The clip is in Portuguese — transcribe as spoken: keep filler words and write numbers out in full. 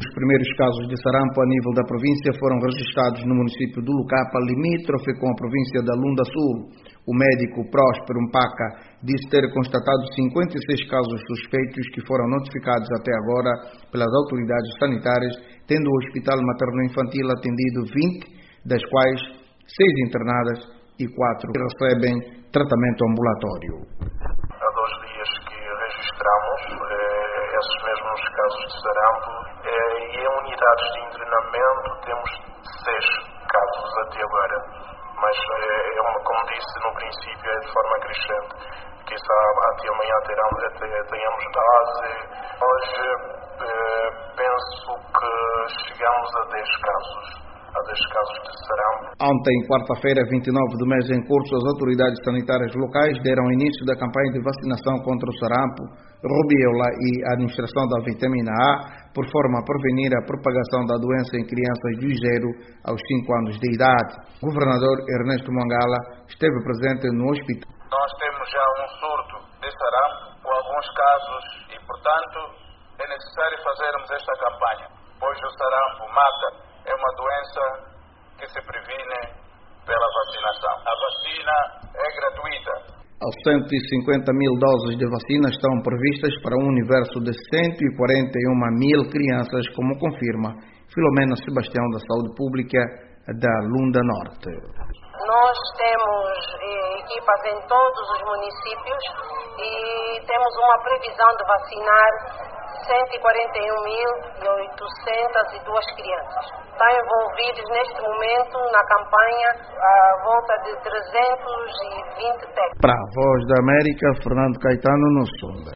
Os primeiros casos de sarampo a nível da província foram registrados no município do Lucapa, limítrofe com a província da Lunda Sul. O médico Próspero Mpaca disse ter constatado cinquenta e seis casos suspeitos que foram notificados até agora pelas autoridades sanitárias, tendo o Hospital Materno-Infantil atendido vinte, das quais seis internadas e quatro recebem tratamento ambulatório. Há dois dias que registramos eh, esses mesmos casos de sarampo eh, e em unidades de internamento temos seis casos até agora, mas eh, é uma, como disse no princípio, é de forma crescente. Quizá até amanhã terão, até, tenhamos base. Hoje eh, penso que chegamos a dez casos. Há dez casos de sarampo. Ontem, quarta-feira, vinte e nove do mês em curso, as autoridades sanitárias locais deram início da campanha de vacinação contra o sarampo, rubéola e a administração da vitamina A, por forma a prevenir a propagação da doença em crianças de zero aos cinco anos de idade. O governador Ernesto Mangala esteve presente no hospital. Nós temos já um surto de sarampo com alguns casos e, portanto, é necessário fazermos esta campanha, pois o sarampo mata. É uma doença que se previne pela vacinação. A vacina é gratuita. Aos cento e cinquenta mil doses de vacina estão previstas para um universo de cento e quarenta e uma mil crianças, como confirma Filomena Sebastião, da Saúde Pública da Lunda Norte. Nós temos eh, equipas em todos os municípios e temos uma previsão de vacinar cento e quarenta e um mil oitocentas e duas crianças. Estão envolvidos neste momento na campanha à volta de trezentos e vinte técnicos. Para a Voz da América, Fernando Caetano, no Sul.